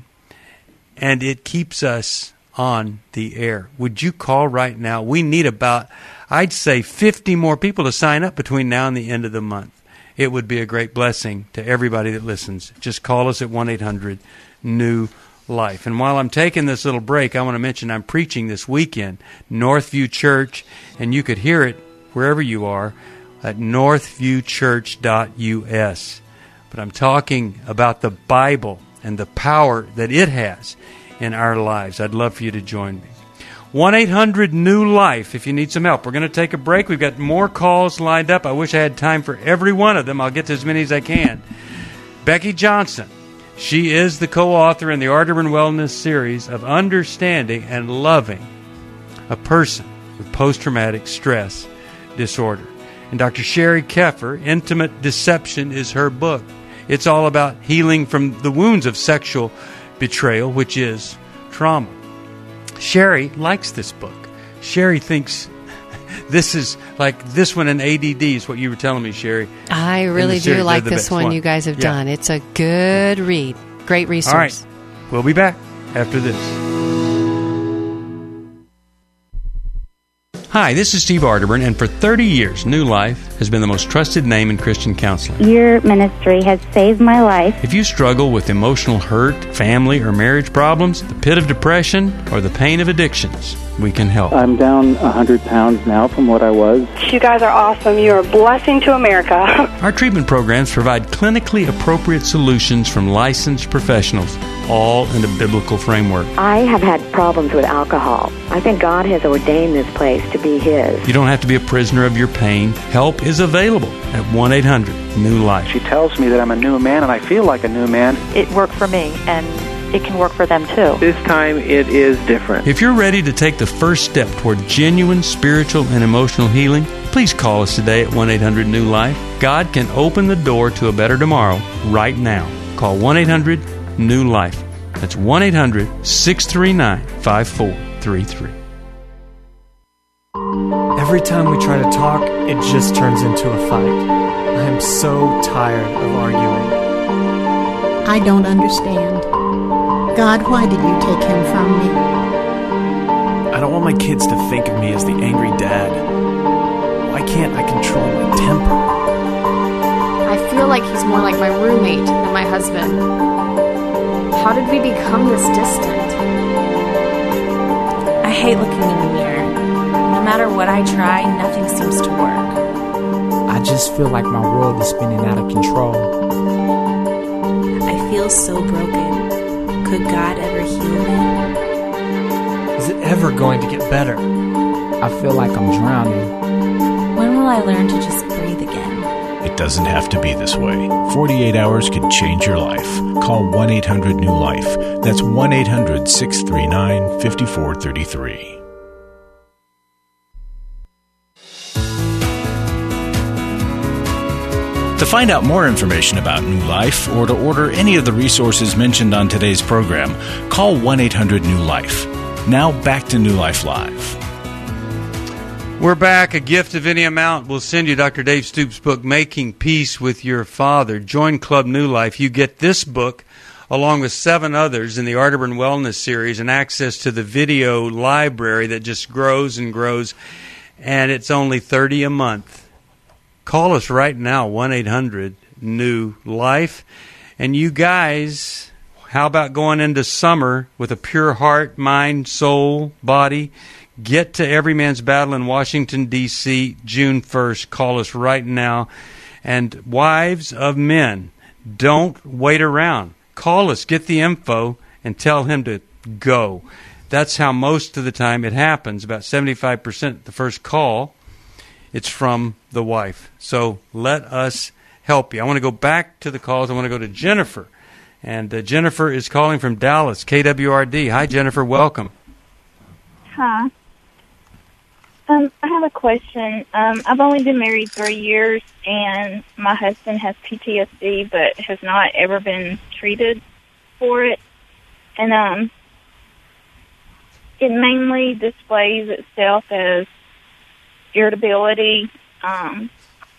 S2: and it keeps us on the air. Would you call right now? We need about, I'd say, fifty more people to sign up between now and the end of the month. It would be a great blessing to everybody that listens. Just call us at one eight hundred new life. And while I'm taking this little break, I want to mention I'm preaching this weekend, Northview Church, and you could hear it wherever you are at northview church dot u s. But I'm talking about the Bible and the power that it has in our lives. I'd love for you to join me. one eight hundred new life if you need some help. We're going to take a break. We've got more calls lined up. I wish I had time for every one of them. I'll get to as many as I can. Becky Johnson, she is the co-author in the Arterburn Wellness Series of Understanding and Loving a Person with Post-Traumatic Stress Disorder. And Doctor Sherry Keffer, Intimate Deception is her book. It's all about healing from the wounds of sexual betrayal, which is trauma. Sherry likes this book. Sherry thinks this is like this one in A D D is what you were telling me, Sherry.
S3: I really do like this one, one you guys have yeah. done. It's a good read. Great resource.
S2: All right. We'll be back after this. Hi, this is Steve Arterburn, and for thirty years, New Life has been the most trusted name in Christian counseling.
S15: Your ministry has saved my life.
S2: If you struggle with emotional hurt, family or marriage problems, the pit of depression, or the pain of addictions, we can help.
S16: I'm down one hundred pounds now from what I was.
S17: You guys are awesome. You're a blessing to America.
S2: Our treatment programs provide clinically appropriate solutions from licensed professionals, all in a biblical framework.
S12: I have had problems with alcohol. I think God has ordained this place to be His.
S2: You don't have to be a prisoner of your pain. Help is available at one eight hundred new life.
S16: She tells me that I'm a new man, and I feel like a new man.
S14: It worked for me, and it can work for them too.
S16: This time it is different.
S2: If you're ready to take the first step toward genuine spiritual and emotional healing, please call us today at one eight hundred new life. God can open the door to a better tomorrow right now. Call one eight hundred new life. That's one eight hundred six three nine five four three three.
S18: Every time we try to talk, it just turns into a fight. I am so tired of arguing.
S19: I don't understand. God, why did you take him from me?
S18: I don't want my kids to think of me as the angry dad. Why can't I control my temper?
S20: I feel like he's more like my roommate than my husband. How did we become this distant?
S21: I hate looking in the mirror. No matter what I try, nothing seems to work.
S22: I just feel like my world is spinning out of control.
S5: feel so broken. Could God ever heal me?
S22: Is it ever going to get better?
S23: I feel like I'm drowning.
S5: When will I learn to just breathe again?
S1: It doesn't have to be this way. forty-eight hours could change your life. Call one eight hundred new life. That's one eight hundred six three nine five four three three. To find out more information about New Life or to order any of the resources mentioned on today's program, call one eight hundred new life. Now back to New Life Live.
S2: We're back. A gift of any amount will send you Doctor Dave Stoops' book, Making Peace with Your Father. Join Club New Life. You get this book along with seven others in the Arterburn Wellness series and access to the video library that just grows and grows, and it's only thirty dollars a month. Call us right now, one eight hundred new life. And you guys, how about going into summer with a pure heart, mind, soul, body? Get to Every Man's Battle in Washington, D C, June first. Call us right now. And wives of men, don't wait around. Call us, get the info, and tell him to go. That's how most of the time it happens. About seventy-five percent the first call, it's from the wife. So let us help you. I want to go back to the calls. I want to go to Jennifer. And uh, Jennifer is calling from Dallas, K W R D. Hi, Jennifer. Welcome.
S24: Hi. Um, I have a question. Um, I've only been married three years, and my husband has P T S D, but has not ever been treated for it. And um, it mainly displays itself as irritability, um,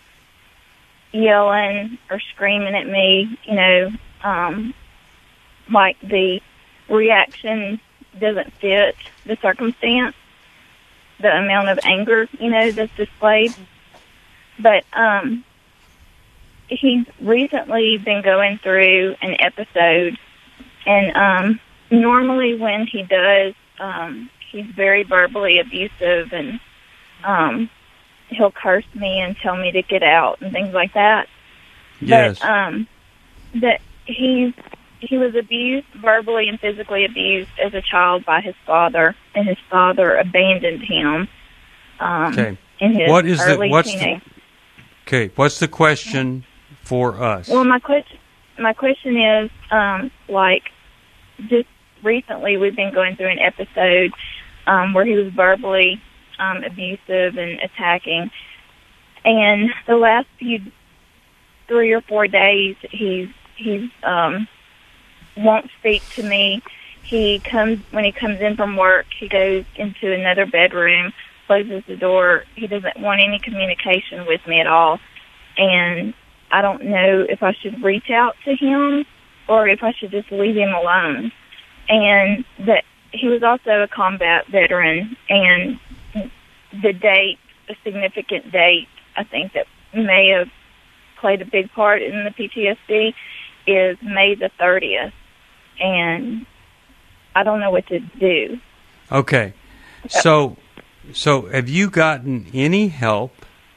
S24: yelling or screaming at me, you know, um, like the reaction doesn't fit the circumstance, the amount of anger, you know, that's displayed. But um, he's recently been going through an episode, and um, normally when he does, um, he's very verbally abusive, and um, he'll curse me and tell me to get out and things like that.
S2: Yes.
S24: But um, that he's he was abused, verbally and physically abused as a child by his father, and his father abandoned him. Um,
S2: okay.
S24: In his
S2: what is
S24: early
S2: the what's
S24: teenage.
S2: the, okay? What's the question for us?
S24: Well, my question my question is um, like just recently we've been going through an episode um, where he was verbally um, abusive and attacking, and the last few three or four days he's he's um, won't speak to me. He comes when he comes in from work. He goes into another bedroom, closes the door. He doesn't want any communication with me at all, and I don't know if I should reach out to him or if I should just leave him alone. And that he was also a combat veteran, and the date, a significant date, I think that may have played a big part in the P T S D, is May the thirtieth. And I don't know what to do.
S2: Okay. So so have you gotten any help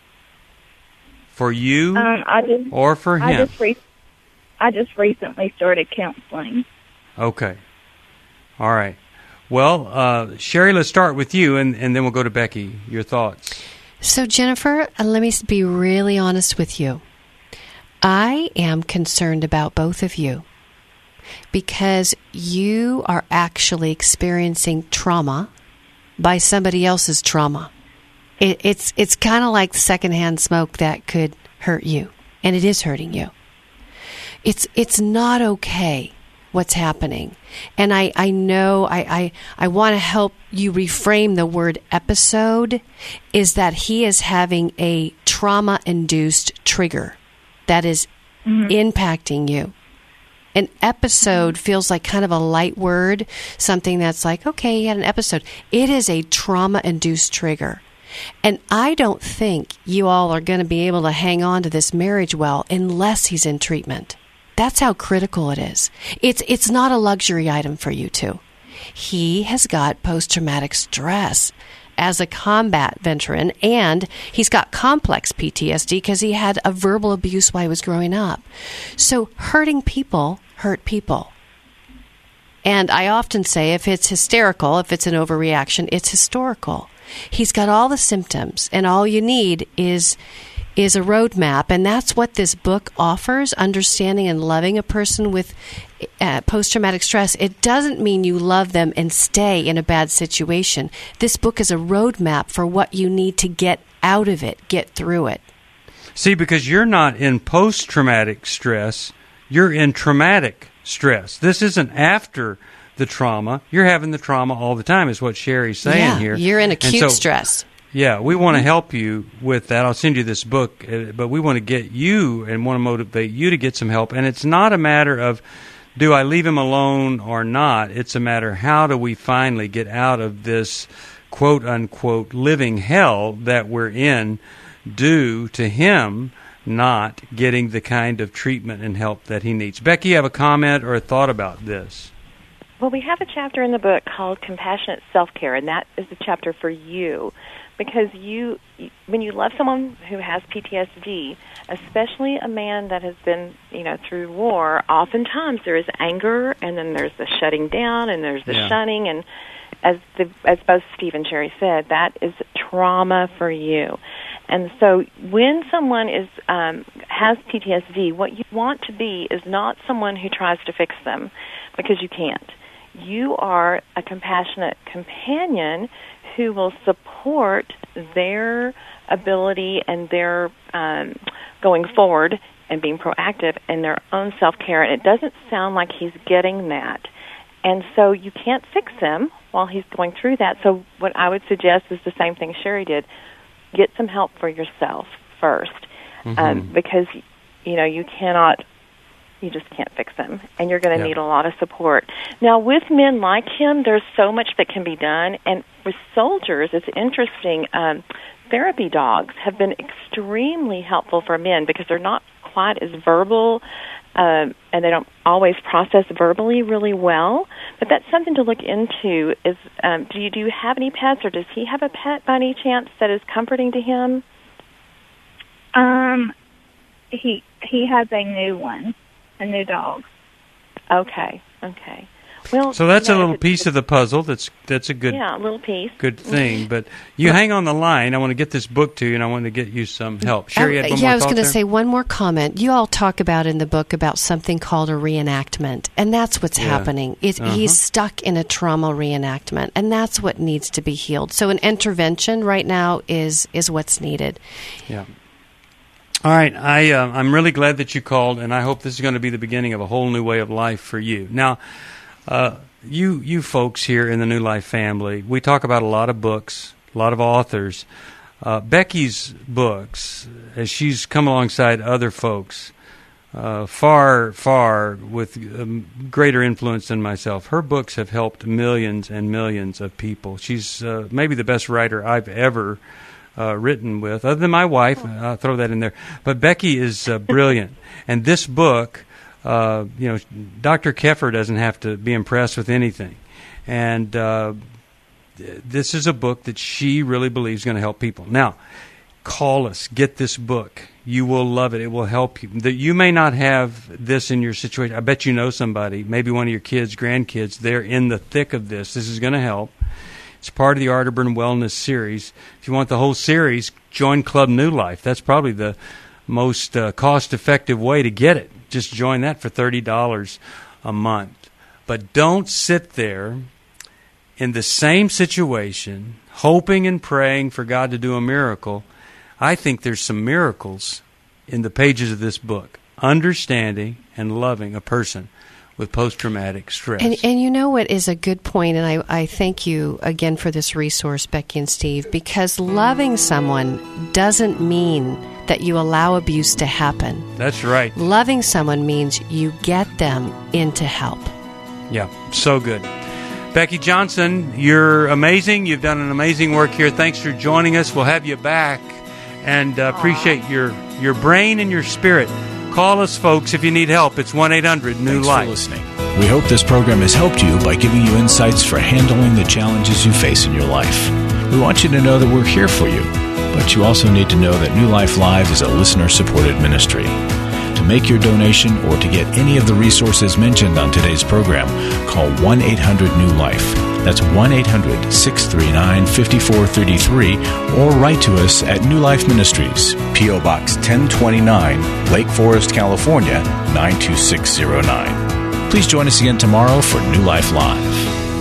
S2: for you
S24: um, I just,
S2: or for him?
S24: I just, re- I just recently started counseling.
S2: Okay. All right. Well, uh, Sherry, let's start with you, and, and then we'll go to Becky. Your thoughts.
S3: So, Jennifer, uh, let me be really honest with you. I am concerned about both of you because you are actually experiencing trauma by somebody else's trauma. It, it's it's kind of like secondhand smoke that could hurt you, and it is hurting you. It's it's not okay what's happening. And I, I know I, I, I want to help you reframe the word episode, is that he is having a trauma-induced trigger that is mm-hmm. impacting you. An episode feels like kind of a light word, something that's like, okay, he had an episode. It is a trauma-induced trigger. And I don't think you all are going to be able to hang on to this marriage well unless he's in treatment. That's how critical it is. It's it's not a luxury item for you two. He has got post-traumatic stress as a combat veteran, and he's got complex P T S D because he had a verbal abuse while he was growing up. So hurting people hurt people. And I often say if it's hysterical, if it's an overreaction, it's historical. He's got all the symptoms, and all you need is is a roadmap, and that's what this book offers, understanding and loving a person with uh, post-traumatic stress. It doesn't mean you love them and stay in a bad situation. This book is a roadmap for what you need to get out of it, get through it.
S2: See, because you're not in post-traumatic stress, you're in traumatic stress. This isn't after the trauma. You're having the trauma all the time, is what Sherry's saying
S3: yeah,
S2: here.
S3: You're in acute
S2: so,
S3: stress.
S2: Yeah, we want to help you with that. I'll send you this book, but we want to get you and want to motivate you to get some help. And it's not a matter of, do I leave him alone or not? It's a matter, how do we finally get out of this quote-unquote living hell that we're in due to him not getting the kind of treatment and help that he needs. Becky, you have a comment or a thought about this?
S4: Well, we have a chapter in the book called Compassionate Self-Care, and that is the chapter for you. Because you, when you love someone who has P T S D, especially a man that has been, you know, through war, oftentimes there is anger, and then there's the shutting down, and there's the yeah. shunning, and as the, as both Steve and Sherry said, that is trauma for you. And so when someone is um, has P T S D, what you want to be is not someone who tries to fix them, because you can't. You are a compassionate companion who will support their ability and their um, going forward and being proactive in their own self-care. And it doesn't sound like he's getting that. And so you can't fix him while he's going through that. So what I would suggest is the same thing Sherry did. Get some help for yourself first. Mm-hmm. Um, because, you know, you cannot... You just can't fix them, and you're going to yep. need a lot of support. Now, with men like him, there's so much that can be done, and with soldiers, it's interesting. Um, therapy dogs have been extremely helpful for men because they're not quite as verbal, um, and they don't always process verbally really well. But that's something to look into. Is um, do you do you have any pets, or does he have a pet by any chance that is comforting to him?
S24: Um, he he has a new one. A new dog.
S4: Okay, okay. Well,
S2: so that's
S4: you know,
S2: a little piece of the puzzle. That's that's a good,
S4: yeah, a little piece,
S2: good thing. But you hang on the line. I want to get this book to you, and I want to get you some help. Sherry,
S3: um,
S2: had one
S3: yeah,
S2: more
S3: I was going to
S2: there?
S3: say one more comment. You all talk about in the book about something called a reenactment, and that's what's
S2: yeah.
S3: happening. It, uh-huh. He's stuck in a trauma reenactment, and that's what needs to be healed. So an intervention right now is is what's needed.
S2: Yeah. All right, I, uh, I'm really glad that you called, and I hope this is going to be the beginning of a whole new way of life for you. Now, uh, you you folks here in the New Life family, we talk about a lot of books, a lot of authors. Uh, Becky's books, as she's come alongside other folks, uh, far, far with um, greater influence than myself, her books have helped millions and millions of people. She's uh, maybe the best writer I've ever Uh, written with, other than my wife. I'll throw that in there. But Becky is uh, brilliant. And this book, uh, you know, Doctor Keffer doesn't have to be impressed with anything. And uh, this is a book that she really believes is going to help people. Now, call us. Get this book. You will love it. It will help you. That you may not have this in your situation. I bet you know somebody, maybe one of your kids, grandkids, they're in the thick of this. This is going to help. It's part of the Arterburn Wellness Series. If you want the whole series, join Club New Life. That's probably the most uh, cost-effective way to get it. Just join that for thirty dollars a month. But don't sit there in the same situation, hoping and praying for God to do a miracle. I think there's some miracles in the pages of this book, understanding and loving a person with post-traumatic stress.
S3: And, and you know what is a good point, and I, I thank you again for this resource, Becky and Steve, because loving someone doesn't mean that you allow abuse to happen.
S2: That's right.
S3: Loving someone means you get them into help.
S2: Yeah, so good. Becky Johnson, you're amazing. You've done an amazing work here. Thanks for joining us. We'll have you back, and uh, appreciate your, your brain and your spirit. Call us, folks, if you need help. It's one eight hundred new life.
S1: Thanks for listening. We hope this program has helped you by giving you insights for handling the challenges you face in your life. We want you to know that we're here for you, but you also need to know that New Life Live is a listener-supported ministry. To make your donation or to get any of the resources mentioned on today's program, call one eight hundred new life. That's one eight hundred, six three nine, five four three three, or write to us at New Life Ministries, P O. Box ten twenty-nine, Lake Forest, California, nine two six zero nine. Please join us again tomorrow for New Life Live.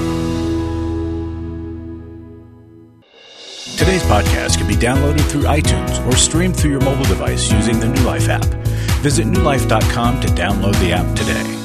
S1: Today's podcast can be downloaded through iTunes or streamed through your mobile device using the New Life app. Visit new life dot com to download the app today.